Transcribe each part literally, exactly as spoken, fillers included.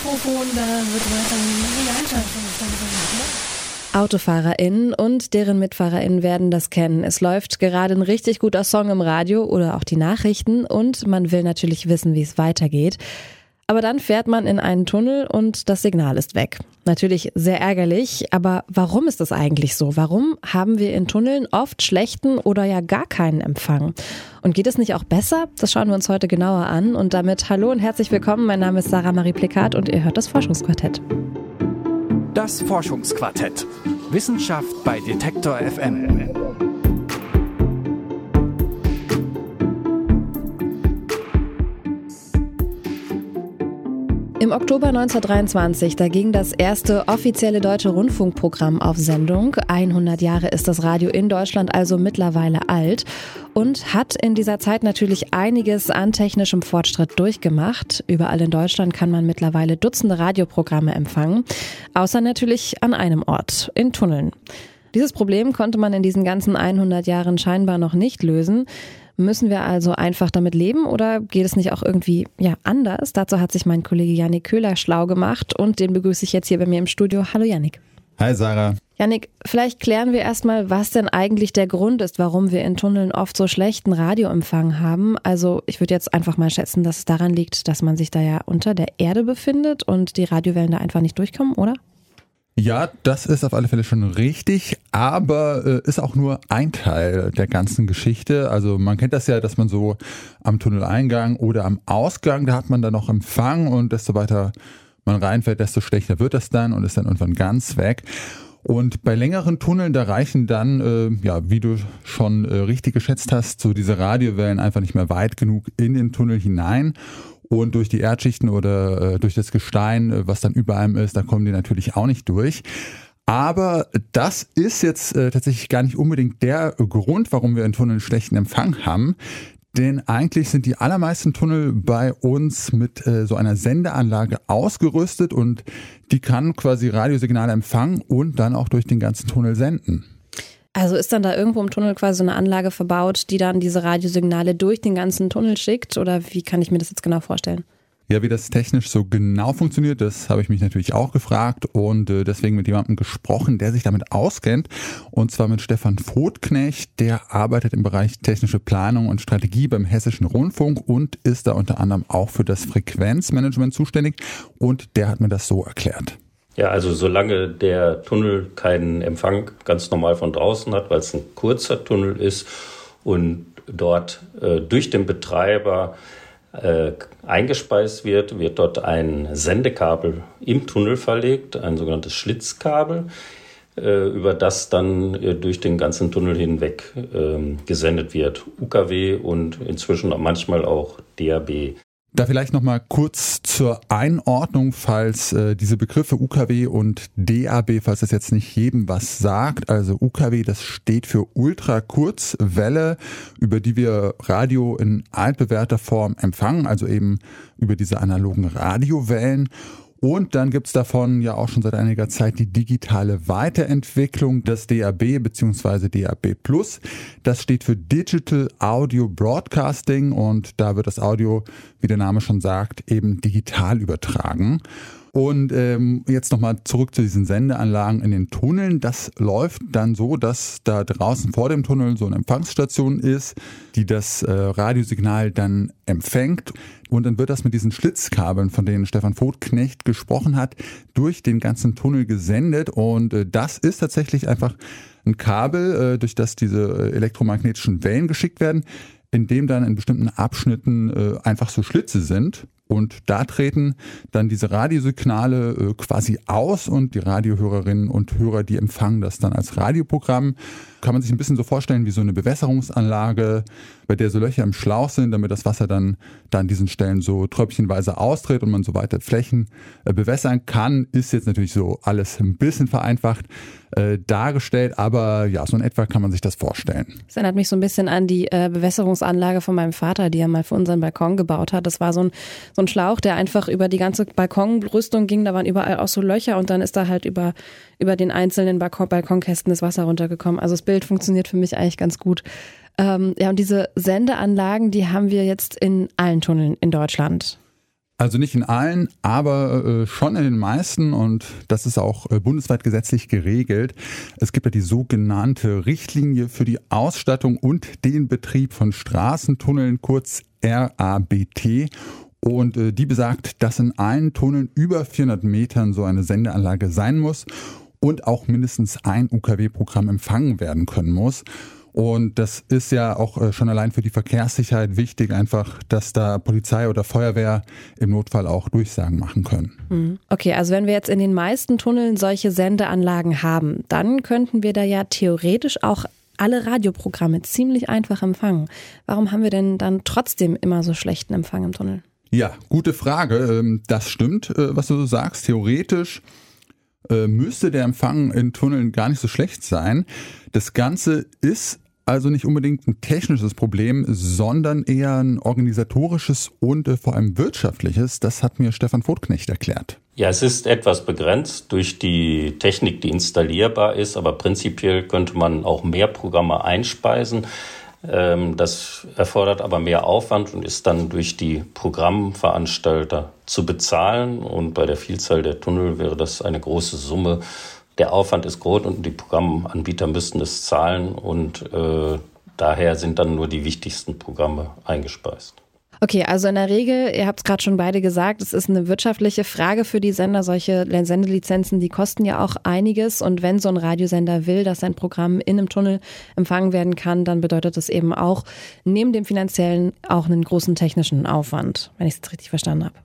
Mikrofon, da wird weiter die Einschaltung. AutofahrerInnen und deren MitfahrerInnen werden das kennen. Es läuft gerade ein richtig guter Song im Radio oder auch die Nachrichten und man will natürlich wissen, wie es weitergeht. Aber dann fährt man in einen Tunnel und das Signal ist weg. Natürlich sehr ärgerlich, aber warum ist das eigentlich so? Warum haben wir in Tunneln oft schlechten oder ja gar keinen Empfang? Und geht es nicht auch besser? Das schauen wir uns heute genauer an. Und damit hallo und herzlich willkommen. Mein Name ist Sarah Marie Plikat und ihr hört das Forschungsquartett. Das Forschungsquartett. Wissenschaft bei Detektor F M. Im Oktober neunzehnhundertdreiundzwanzig, da ging das erste offizielle deutsche Rundfunkprogramm auf Sendung. hundert Jahre ist das Radio in Deutschland also mittlerweile alt und hat in dieser Zeit natürlich einiges an technischem Fortschritt durchgemacht. Überall in Deutschland kann man mittlerweile Dutzende Radioprogramme empfangen, außer natürlich an einem Ort, in Tunneln. Dieses Problem konnte man in diesen ganzen hundert Jahren scheinbar noch nicht lösen. Müssen wir also einfach damit leben oder geht es nicht auch irgendwie ja anders? Dazu hat sich mein Kollege Yannick Köhler schlau gemacht und den begrüße ich jetzt hier bei mir im Studio. Hallo Yannick. Hi Sarah. Yannick, vielleicht klären wir erstmal, was denn eigentlich der Grund ist, warum wir in Tunneln oft so schlechten Radioempfang haben. Also ich würde jetzt einfach mal schätzen, dass es daran liegt, dass man sich da ja unter der Erde befindet und die Radiowellen da einfach nicht durchkommen, oder? Ja, das ist auf alle Fälle schon richtig, aber äh, ist auch nur ein Teil der ganzen Geschichte. Also man kennt das ja, dass man so am Tunneleingang oder am Ausgang, da hat man dann noch Empfang und desto weiter man reinfährt, desto schlechter wird das dann und ist dann irgendwann ganz weg. Und bei längeren Tunneln, da reichen dann, äh, ja, wie du schon äh, richtig geschätzt hast, so diese Radiowellen einfach nicht mehr weit genug in den Tunnel hinein. Und durch die Erdschichten oder äh, durch das Gestein, äh, was dann über einem ist, da kommen die natürlich auch nicht durch. Aber das ist jetzt äh, tatsächlich gar nicht unbedingt der Grund, warum wir in Tunneln schlechten Empfang haben. Denn eigentlich sind die allermeisten Tunnel bei uns mit äh, so einer Sendeanlage ausgerüstet und die kann quasi Radiosignale empfangen und dann auch durch den ganzen Tunnel senden. Also ist dann da irgendwo im Tunnel quasi so eine Anlage verbaut, die dann diese Radiosignale durch den ganzen Tunnel schickt? Oder wie kann ich mir das jetzt genau vorstellen? Ja, wie das technisch so genau funktioniert, das habe ich mich natürlich auch gefragt und äh, deswegen mit jemandem gesprochen, der sich damit auskennt. Und zwar mit Stefan Votknecht, der arbeitet im Bereich technische Planung und Strategie beim Hessischen Rundfunk und ist da unter anderem auch für das Frequenzmanagement zuständig. Und der hat mir das so erklärt. Ja, also solange der Tunnel keinen Empfang ganz normal von draußen hat, weil es ein kurzer Tunnel ist und dort äh, durch den Betreiber äh, eingespeist wird, wird dort ein Sendekabel im Tunnel verlegt, ein sogenanntes Schlitzkabel, äh, über das dann äh, durch den ganzen Tunnel hinweg äh, gesendet wird. U K W und inzwischen manchmal auch D A B. Da vielleicht nochmal kurz zur Einordnung, falls äh, diese Begriffe U K W und D A B, falls das jetzt nicht jedem was sagt. Also U K W, das steht für Ultrakurzwelle, über die wir Radio in altbewährter Form empfangen, also eben über diese analogen Radiowellen. Und dann gibt's davon ja auch schon seit einiger Zeit die digitale Weiterentwicklung, das D A B bzw. D A B plus. Das steht für Digital Audio Broadcasting und da wird das Audio, wie der Name schon sagt, eben digital übertragen. Und ähm, jetzt nochmal zurück zu diesen Sendeanlagen in den Tunneln. Das läuft dann so, dass da draußen vor dem Tunnel so eine Empfangsstation ist, die das äh, Radiosignal dann empfängt. Und dann wird das mit diesen Schlitzkabeln, von denen Stefan Votknecht gesprochen hat, durch den ganzen Tunnel gesendet. Und äh, das ist tatsächlich einfach ein Kabel, äh, durch das diese äh, elektromagnetischen Wellen geschickt werden, in dem dann in bestimmten Abschnitten äh, einfach so Schlitze sind. Und da treten dann diese Radiosignale äh, quasi aus und die Radiohörerinnen und Hörer, die empfangen das dann als Radioprogramm. Kann man sich ein bisschen so vorstellen wie so eine Bewässerungsanlage, bei der so Löcher im Schlauch sind, damit das Wasser dann, dann an diesen Stellen so tröpfchenweise austritt und man so weite Flächen äh, bewässern kann. Ist jetzt natürlich so alles ein bisschen vereinfacht äh, dargestellt, aber ja, so in etwa kann man sich das vorstellen. Das erinnert mich so ein bisschen an die äh, Bewässerungsanlage von meinem Vater, die er mal für unseren Balkon gebaut hat. Das war so ein, so ein Schlauch, der einfach über die ganze Balkonbrüstung ging. Da waren überall auch so Löcher und dann ist da halt über, über den einzelnen Balkon, Balkonkästen das Wasser runtergekommen. Also das Bild funktioniert für mich eigentlich ganz gut. Ähm, ja, und diese Sendeanlagen, die haben wir jetzt in allen Tunneln in Deutschland. Also nicht in allen, aber äh, schon in den meisten, und das ist auch äh, bundesweit gesetzlich geregelt. Es gibt ja die sogenannte Richtlinie für die Ausstattung und den Betrieb von Straßentunneln, kurz R A B T. Und äh, die besagt, dass in allen Tunneln über vierhundert Metern so eine Sendeanlage sein muss und auch mindestens ein U K W-Programm empfangen werden können muss. Und das ist ja auch schon allein für die Verkehrssicherheit wichtig, einfach, dass da Polizei oder Feuerwehr im Notfall auch Durchsagen machen können. Okay, also wenn wir jetzt in den meisten Tunneln solche Sendeanlagen haben, dann könnten wir da ja theoretisch auch alle Radioprogramme ziemlich einfach empfangen. Warum haben wir denn dann trotzdem immer so schlechten Empfang im Tunnel? Ja, gute Frage. Das stimmt, was du so sagst. Theoretisch müsste der Empfang in Tunneln gar nicht so schlecht sein. Das Ganze ist also nicht unbedingt ein technisches Problem, sondern eher ein organisatorisches und äh, vor allem wirtschaftliches. Das hat mir Stefan Votknecht erklärt. Ja, es ist etwas begrenzt durch die Technik, die installierbar ist, aber prinzipiell könnte man auch mehr Programme einspeisen. Das erfordert aber mehr Aufwand und ist dann durch die Programmveranstalter zu bezahlen. Und bei der Vielzahl der Tunnel wäre das eine große Summe. Der Aufwand ist groß und die Programmanbieter müssten es zahlen. Und äh, daher sind dann nur die wichtigsten Programme eingespeist. Okay, also in der Regel, ihr habt es gerade schon beide gesagt, es ist eine wirtschaftliche Frage für die Sender. Solche Sendelizenzen, die kosten ja auch einiges. Und wenn so ein Radiosender will, dass sein Programm in einem Tunnel empfangen werden kann, dann bedeutet das eben auch neben dem finanziellen auch einen großen technischen Aufwand, wenn ich es jetzt richtig verstanden habe.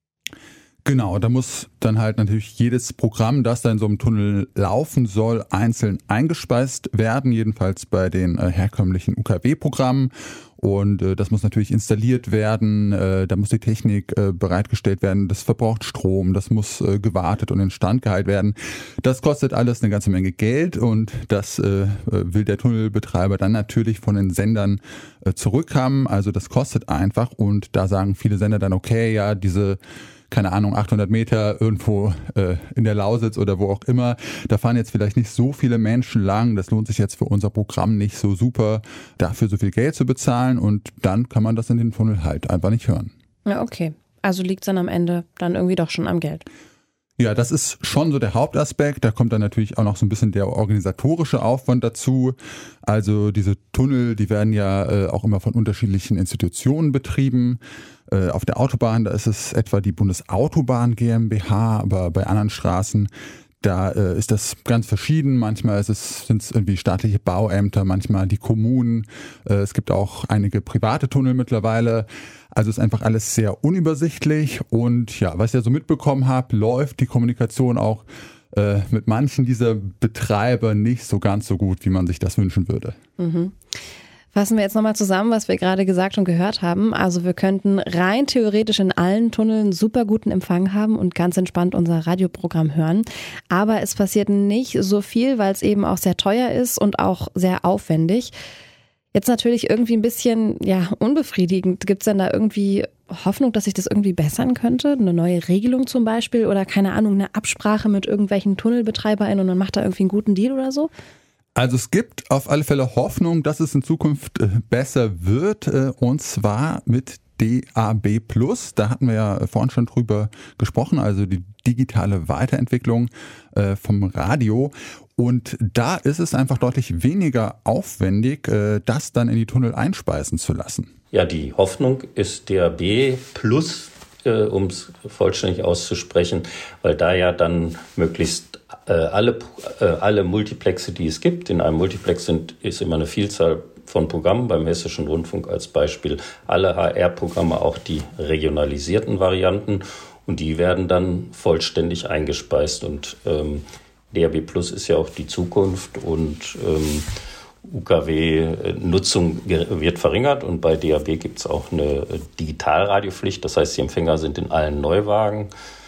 Genau, da muss dann halt natürlich jedes Programm, das da in so einem Tunnel laufen soll, einzeln eingespeist werden, jedenfalls bei den äh, herkömmlichen U K W-Programmen. Und äh, das muss natürlich installiert werden, äh, da muss die Technik äh, bereitgestellt werden, das verbraucht Strom, das muss äh, gewartet und instand gehalten werden. Das kostet alles eine ganze Menge Geld und das äh, will der Tunnelbetreiber dann natürlich von den Sendern äh, zurückhaben. Also das kostet einfach, und da sagen viele Sender dann, okay, ja, diese keine Ahnung, achthundert Meter irgendwo äh, in der Lausitz oder wo auch immer. Da fahren jetzt vielleicht nicht so viele Menschen lang. Das lohnt sich jetzt für unser Programm nicht so super, dafür so viel Geld zu bezahlen. Und dann kann man das in den Tunnel halt einfach nicht hören. Ja, okay. Also liegt es dann am Ende dann irgendwie doch schon am Geld. Ja, das ist schon so der Hauptaspekt. Da kommt dann natürlich auch noch so ein bisschen der organisatorische Aufwand dazu. Also diese Tunnel, die werden ja äh, auch immer von unterschiedlichen Institutionen betrieben. Äh, auf der Autobahn, da ist es etwa die Bundesautobahn GmbH, aber bei anderen Straßen, da äh, ist das ganz verschieden. Manchmal ist es, sind es irgendwie staatliche Bauämter, manchmal die Kommunen. Äh, es gibt auch einige private Tunnel mittlerweile. Also ist einfach alles sehr unübersichtlich. Und ja, was ich ja so mitbekommen habe, läuft die Kommunikation auch äh, mit manchen dieser Betreiber nicht so ganz so gut, wie man sich das wünschen würde. Mhm. Fassen wir jetzt nochmal zusammen, was wir gerade gesagt und gehört haben. Also wir könnten rein theoretisch in allen Tunneln super guten Empfang haben und ganz entspannt unser Radioprogramm hören. Aber es passiert nicht so viel, weil es eben auch sehr teuer ist und auch sehr aufwendig. Jetzt natürlich irgendwie ein bisschen ja unbefriedigend. Gibt es denn da irgendwie Hoffnung, dass sich das irgendwie bessern könnte? Eine neue Regelung zum Beispiel oder keine Ahnung, eine Absprache mit irgendwelchen TunnelbetreiberInnen und man macht da irgendwie einen guten Deal oder so? Also es gibt auf alle Fälle Hoffnung, dass es in Zukunft äh, besser wird, äh, und zwar mit D A B plus. Da hatten wir ja vorhin schon drüber gesprochen, also die digitale Weiterentwicklung äh, vom Radio. Und da ist es einfach deutlich weniger aufwendig, äh, das dann in die Tunnel einspeisen zu lassen. Ja, die Hoffnung ist D A B plus, äh, um es vollständig auszusprechen, weil da ja dann möglichst äh, alle, äh, alle Multiplexe, die es gibt, in einem Multiplex sind, ist immer eine Vielzahl von Programmen, beim Hessischen Rundfunk als Beispiel alle H R-Programme, auch die regionalisierten Varianten, und die werden dann vollständig eingespeist. Und ähm, D A B plus ist ja auch die Zukunft, und ähm, U K W-Nutzung wird verringert, und bei D A B gibt es auch eine Digitalradiopflicht. Das heißt, die Empfänger sind in allen Neuwagen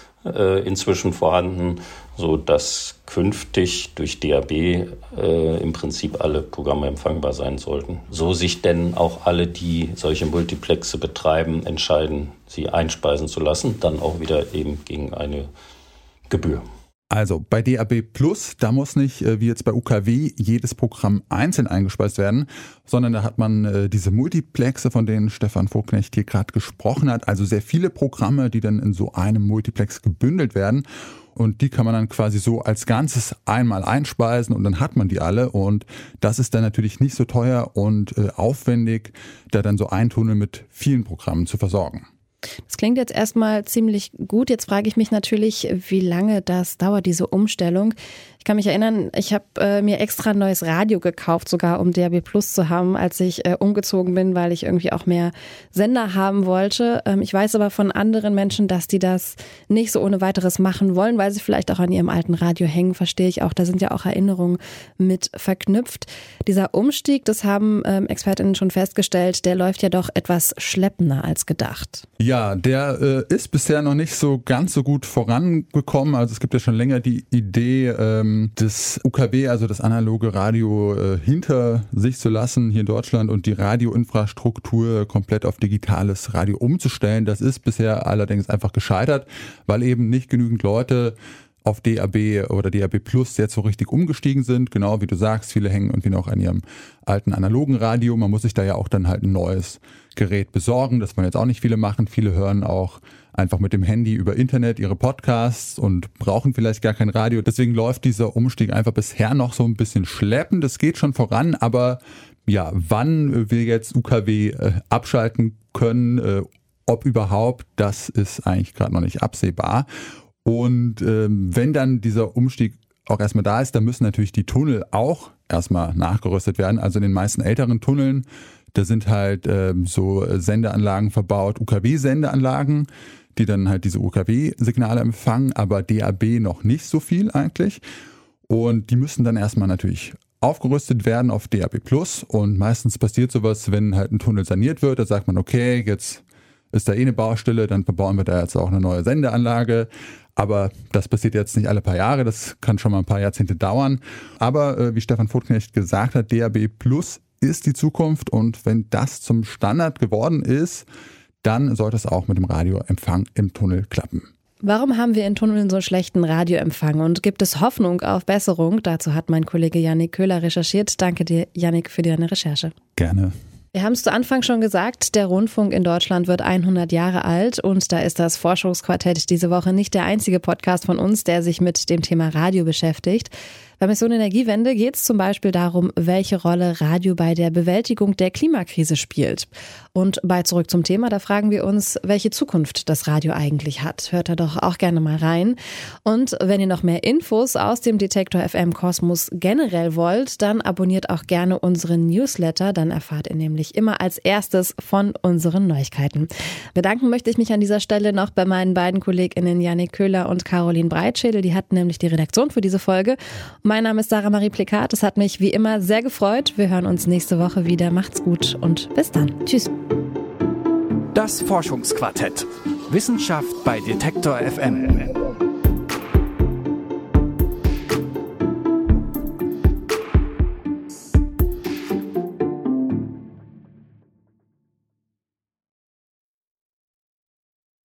äh, inzwischen vorhanden, sodass künftig durch D A B äh, im Prinzip alle Programme empfangbar sein sollten. So sich denn auch alle, die solche Multiplexe betreiben, entscheiden, sie einspeisen zu lassen, dann auch wieder eben gegen eine Gebühr. Also bei D A B Plus, da muss nicht wie jetzt bei U K W jedes Programm einzeln eingespeist werden, sondern da hat man diese Multiplexe, von denen Stefan Vogtknecht hier gerade gesprochen hat. Also sehr viele Programme, die dann in so einem Multiplex gebündelt werden. Und die kann man dann quasi so als Ganzes einmal einspeisen und dann hat man die alle. Und das ist dann natürlich nicht so teuer und äh, aufwendig, da dann so ein Tunnel mit vielen Programmen zu versorgen. Das klingt jetzt erstmal ziemlich gut. Jetzt frage ich mich natürlich, wie lange das dauert, diese Umstellung. Ich kann mich erinnern, ich habe äh, mir extra ein neues Radio gekauft, sogar um D A B Plus zu haben, als ich äh, umgezogen bin, weil ich irgendwie auch mehr Sender haben wollte. Ähm, ich weiß aber von anderen Menschen, dass die das nicht so ohne weiteres machen wollen, weil sie vielleicht auch an ihrem alten Radio hängen, verstehe ich auch. Da sind ja auch Erinnerungen mit verknüpft. Dieser Umstieg, das haben ähm, ExpertInnen schon festgestellt, der läuft ja doch etwas schleppender als gedacht. Ja, der äh, ist bisher noch nicht so ganz so gut vorangekommen. Also es gibt ja schon länger die Idee, ähm, das U K W, also das analoge Radio, äh, hinter sich zu lassen hier in Deutschland und die Radioinfrastruktur komplett auf digitales Radio umzustellen. Das ist bisher allerdings einfach gescheitert, weil eben nicht genügend Leute auf D A B oder D A B Plus jetzt so richtig umgestiegen sind. Genau wie du sagst, viele hängen irgendwie noch an ihrem alten analogen Radio. Man muss sich da ja auch dann halt ein neues Gerät besorgen. Das wollen jetzt auch nicht viele machen. Viele hören auch einfach mit dem Handy über Internet ihre Podcasts und brauchen vielleicht gar kein Radio. Deswegen läuft dieser Umstieg einfach bisher noch so ein bisschen schleppend. Das geht schon voran, aber ja, wann wir jetzt U K W äh, abschalten können, äh, ob überhaupt, das ist eigentlich gerade noch nicht absehbar. Und ähm, wenn dann dieser Umstieg auch erstmal da ist, dann müssen natürlich die Tunnel auch erstmal nachgerüstet werden. Also in den meisten älteren Tunneln, da sind halt ähm, so Sendeanlagen verbaut, U K W-Sendeanlagen, die dann halt diese U K W-Signale empfangen, aber D A B noch nicht so viel eigentlich. Und die müssen dann erstmal natürlich aufgerüstet werden auf D A B Plus. Und meistens passiert sowas, wenn halt ein Tunnel saniert wird, da sagt man, okay, jetzt ist da eh eine Baustelle, dann verbauen wir da jetzt auch eine neue Sendeanlage. Aber das passiert jetzt nicht alle paar Jahre, das kann schon mal ein paar Jahrzehnte dauern. Aber äh, wie Stefan Vogtknecht gesagt hat, D A B Plus ist die Zukunft und wenn das zum Standard geworden ist, dann sollte es auch mit dem Radioempfang im Tunnel klappen. Warum haben wir in Tunneln so schlechten Radioempfang und gibt es Hoffnung auf Besserung? Dazu hat mein Kollege Yannick Köhler recherchiert. Danke dir, Yannick, für deine Recherche. Gerne. Wir haben es zu Anfang schon gesagt, der Rundfunk in Deutschland wird hundert Jahre alt und da ist das Forschungsquartett diese Woche nicht der einzige Podcast von uns, der sich mit dem Thema Radio beschäftigt. Bei Mission Energiewende geht es zum Beispiel darum, welche Rolle Radio bei der Bewältigung der Klimakrise spielt. Und bei Zurück zum Thema, da fragen wir uns, welche Zukunft das Radio eigentlich hat. Hört da doch auch gerne mal rein. Und wenn ihr noch mehr Infos aus dem Detektor F M Kosmos generell wollt, dann abonniert auch gerne unseren Newsletter. Dann erfahrt ihr nämlich immer als erstes von unseren Neuigkeiten. Bedanken möchte ich mich an dieser Stelle noch bei meinen beiden KollegInnen Yannick Köhler und Caroline Breitschädel. Die hatten nämlich die Redaktion für diese Folge. Mein Name ist Sarah Marie Plikat. Es hat mich wie immer sehr gefreut. Wir hören uns nächste Woche wieder. Macht's gut und bis dann. Tschüss. Das Forschungsquartett. Wissenschaft bei Detektor F M.